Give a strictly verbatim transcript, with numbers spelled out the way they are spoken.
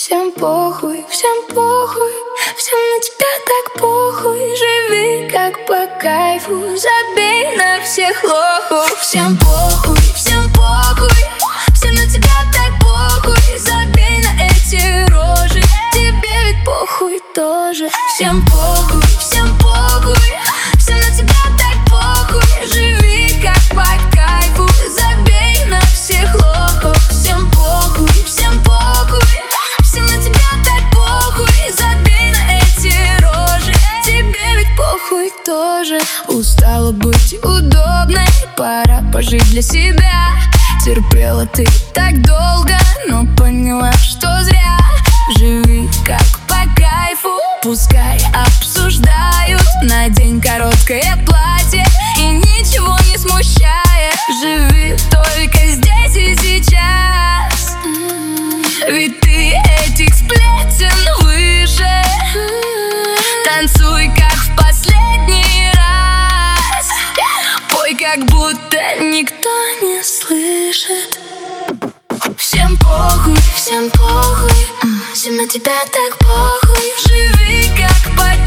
Всем похуй, всем похуй, всем на тебя так похуй. Живи как по кайфу, забей на всех лохов. Всем похуй, всем похуй, всем на тебя так похуй. Забей на эти рожи, тебе ведь похуй тоже. Всем похуй, всем похуй, всем на тебя так похуй. Живи как по кайфу, забей на всех лохов. Всем похуй, всем похуй, всем на тебя так похуй. Забей на эти рожи, тебе ведь похуй тоже. Устала быть удобной, пора пожить для себя. Терпела ты так долго, но поняла, что зря. Живи как по кайфу, пускай обсуждают. Надень короткое платье и ничего не смущая. Живи только здесь и сейчас, ведь ты этих сплетен выше. Танцуй как в последний раз, пой как будто никто не слышит. Всем похуй, всем похуй, всем на тебя так похуй. Живи как по